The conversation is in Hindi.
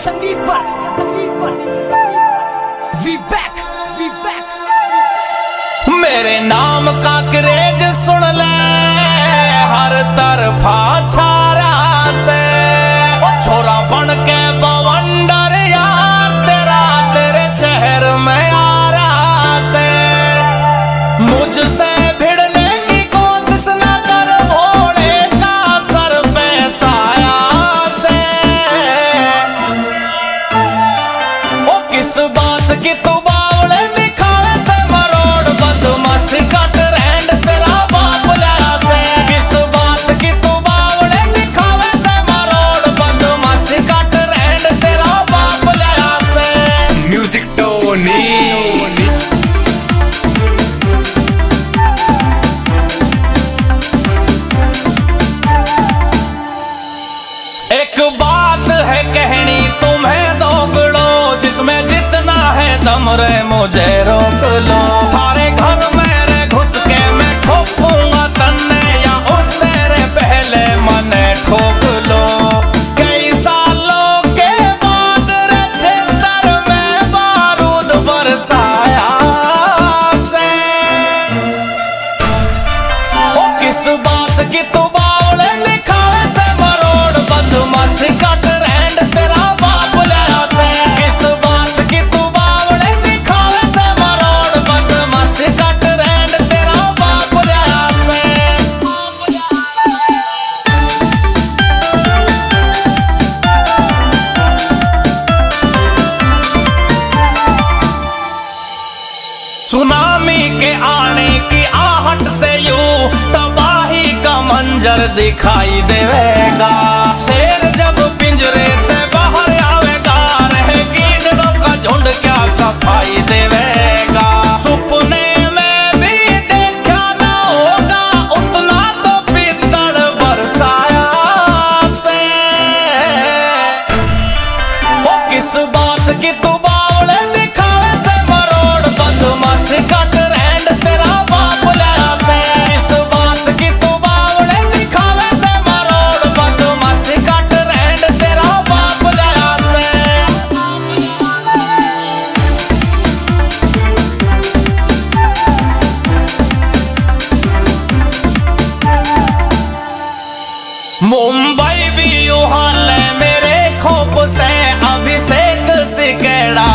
संगीत पर वी बैक मेरे नाम का क्रेज सुन ले हर तरफा छारा से छोरा बन के बवंडर यार तेरे शहर में आ रहा से मुझसे भिड़ने की कोशिश न कर घोड़े का सर पे साया से ओ किस बात की तू बावड़े दिखावे से मरोड़ बदमाशी का ट्रेंड तेरा बाप लाया से किस बात की तू बावड़े दिखावे से मरोड़ बदमाशी का ट्रेंड तेरा बाप लाया से म्यूजिक टोनी एक बात है कहनी तुम्हें दोगड़ो जिसमें जितना है दम रे मुझे रोक लो थारे घर मेरे घुस के मैं ठोकूंगा तन्ने या उस तेरे पहले मने ठोक लो कई सालों के बाद रे क्षेत्र में बारूद बरसाया से ओ किस बात की तू बावड़े दिखावे से मरोड़ बदमाशी का ट्रेंड तेरा बाप लाया से किस बात की तू बावड़े दिखावे से मरोड़ बदमाशी का ट्रेंड तेरा बाप लाया से सुनामी के आने की आहट से यूं तबाही का मंजर दिखाई देवेगा शेर जब पिंजरे से बाहर आवेगा रहेगी गीदड़ों का झुंड क्या सफाई देवेगा सुपने में भी देखा ना होगा उतना तो पित्तड़ बरसाया से ओ किस बात की तू बावड़े दिखावे से मरोड़ बदमाशी का ट्रेंड तेरा बाप लाया से इस बात की तू बावड़े दिखावे से मरोड़ बदमाशी का ट्रेंड तेरा बाप लाया से मुंबई भी यूं हाल है मेरे खौफ से अभिषेक सिकेड़ा